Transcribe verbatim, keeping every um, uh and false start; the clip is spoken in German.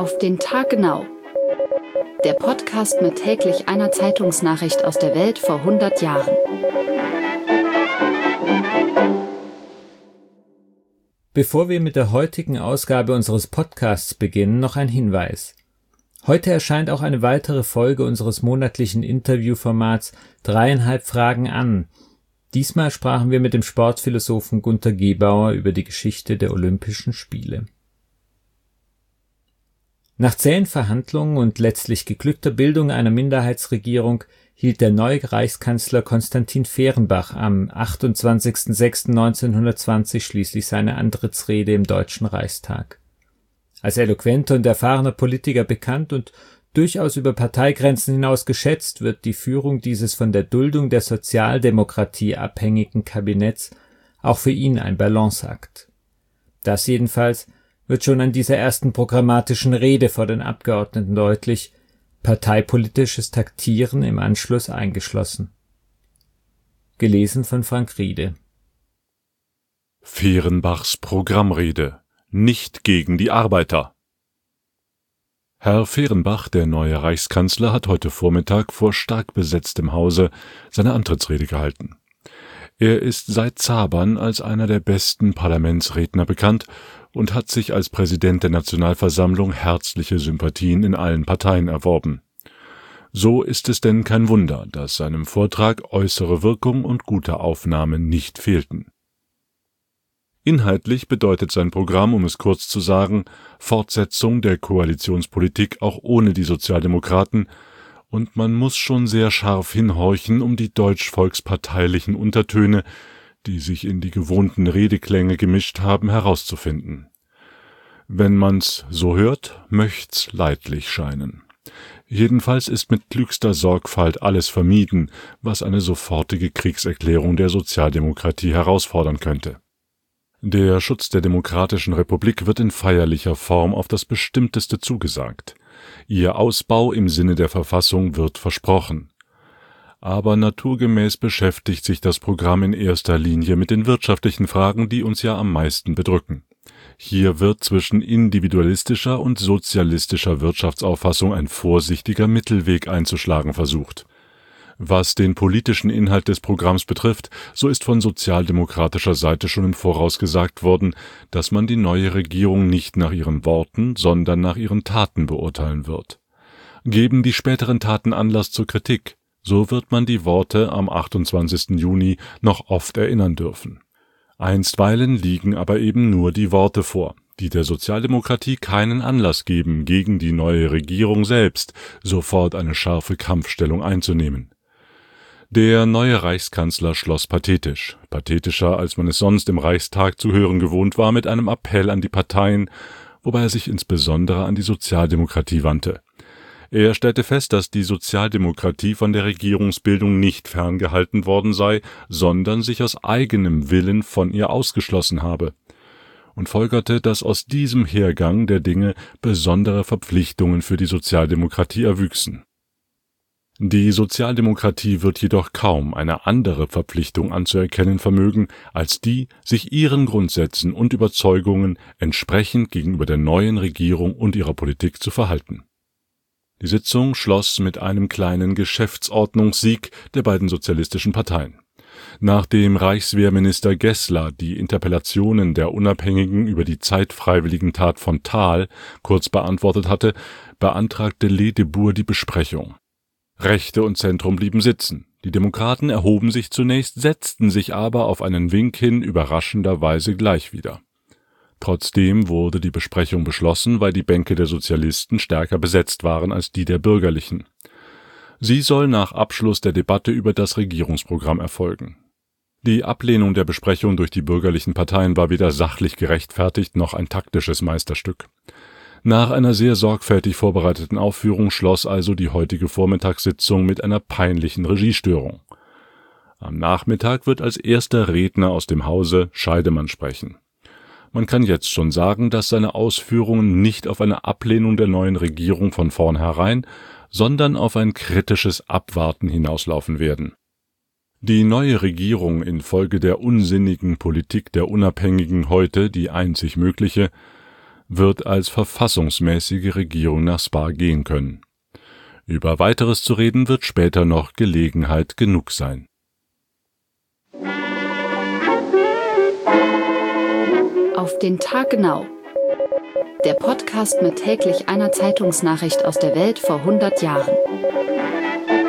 Auf den Tag genau. Der Podcast mit täglich einer Zeitungsnachricht aus der Welt vor hundert Jahren. Bevor wir mit der heutigen Ausgabe unseres Podcasts beginnen, noch ein Hinweis. Heute erscheint auch eine weitere Folge unseres monatlichen Interviewformats Dreieinhalb Fragen an. Diesmal sprachen wir mit dem Sportphilosophen Günter Gebauer über die Geschichte der Olympischen Spiele. Nach zähen Verhandlungen und letztlich geglückter Bildung einer Minderheitsregierung hielt der neue Reichskanzler Konstantin Fehrenbach am achtundzwanzigsten sechsten neunzehnhundertzwanzig schließlich seine Antrittsrede im Deutschen Reichstag. Als eloquenter und erfahrener Politiker bekannt und durchaus über Parteigrenzen hinaus geschätzt, wird die Führung dieses von der Duldung der Sozialdemokratie abhängigen Kabinetts auch für ihn ein Balanceakt. Das jedenfalls wird schon an dieser ersten programmatischen Rede vor den Abgeordneten deutlich, parteipolitisches Taktieren im Anschluss eingeschlossen. Gelesen von Frank Riede. Fehrenbachs Programmrede: Nicht gegen die Arbeiter. Herr Fehrenbach, der neue Reichskanzler, hat heute Vormittag vor stark besetztem Hause seine Antrittsrede gehalten. Er ist seit Zabern als einer der besten Parlamentsredner bekannt und hat sich als Präsident der Nationalversammlung herzliche Sympathien in allen Parteien erworben. So ist es denn kein Wunder, dass seinem Vortrag äußere Wirkung und gute Aufnahme nicht fehlten. Inhaltlich bedeutet sein Programm, um es kurz zu sagen, Fortsetzung der Koalitionspolitik auch ohne die Sozialdemokraten, und man muss schon sehr scharf hinhorchen, um die deutsch-volksparteilichen Untertöne, die sich in die gewohnten Redeklänge gemischt haben, herauszufinden. Wenn man's so hört, möcht's leidlich scheinen. Jedenfalls ist mit klügster Sorgfalt alles vermieden, was eine sofortige Kriegserklärung der Sozialdemokratie herausfordern könnte. Der Schutz der demokratischen Republik wird in feierlicher Form auf das Bestimmteste zugesagt. Ihr Ausbau im Sinne der Verfassung wird versprochen. Aber naturgemäß beschäftigt sich das Programm in erster Linie mit den wirtschaftlichen Fragen, die uns ja am meisten bedrücken. Hier wird zwischen individualistischer und sozialistischer Wirtschaftsauffassung ein vorsichtiger Mittelweg einzuschlagen versucht. Was den politischen Inhalt des Programms betrifft, so ist von sozialdemokratischer Seite schon im Voraus gesagt worden, dass man die neue Regierung nicht nach ihren Worten, sondern nach ihren Taten beurteilen wird. Geben die späteren Taten Anlass zur Kritik, so wird man die Worte am achtundzwanzigsten Juni noch oft erinnern dürfen. Einstweilen liegen aber eben nur die Worte vor, die der Sozialdemokratie keinen Anlass geben, gegen die neue Regierung selbst sofort eine scharfe Kampfstellung einzunehmen. Der neue Reichskanzler schloss pathetisch, pathetischer als man es sonst im Reichstag zu hören gewohnt war, mit einem Appell an die Parteien, wobei er sich insbesondere an die Sozialdemokratie wandte. Er stellte fest, dass die Sozialdemokratie von der Regierungsbildung nicht ferngehalten worden sei, sondern sich aus eigenem Willen von ihr ausgeschlossen habe, und folgerte, dass aus diesem Hergang der Dinge besondere Verpflichtungen für die Sozialdemokratie erwüchsen. Die Sozialdemokratie wird jedoch kaum eine andere Verpflichtung anzuerkennen vermögen, als die, sich ihren Grundsätzen und Überzeugungen entsprechend gegenüber der neuen Regierung und ihrer Politik zu verhalten. Die Sitzung schloss mit einem kleinen Geschäftsordnungssieg der beiden sozialistischen Parteien. Nachdem Reichswehrminister Gessler die Interpellationen der Unabhängigen über die Zeitfreiwilligentat von Thal kurz beantwortet hatte, beantragte Ledebour die Besprechung. Rechte und Zentrum blieben sitzen. Die Demokraten erhoben sich zunächst, setzten sich aber auf einen Wink hin überraschenderweise gleich wieder. Trotzdem wurde die Besprechung beschlossen, weil die Bänke der Sozialisten stärker besetzt waren als die der Bürgerlichen. Sie soll nach Abschluss der Debatte über das Regierungsprogramm erfolgen. Die Ablehnung der Besprechung durch die bürgerlichen Parteien war weder sachlich gerechtfertigt noch ein taktisches Meisterstück. Nach einer sehr sorgfältig vorbereiteten Aufführung schloss also die heutige Vormittagssitzung mit einer peinlichen Regiestörung. Am Nachmittag wird als erster Redner aus dem Hause Scheidemann sprechen. Man kann jetzt schon sagen, dass seine Ausführungen nicht auf eine Ablehnung der neuen Regierung von vornherein, sondern auf ein kritisches Abwarten hinauslaufen werden. Die neue Regierung infolge der unsinnigen Politik der Unabhängigen heute, die einzig mögliche, wird als verfassungsmäßige Regierung nach Spa gehen können. Über Weiteres zu reden wird später noch Gelegenheit genug sein. Auf den Tag genau. Der Podcast mit täglich einer Zeitungsnachricht aus der Welt vor hundert Jahren.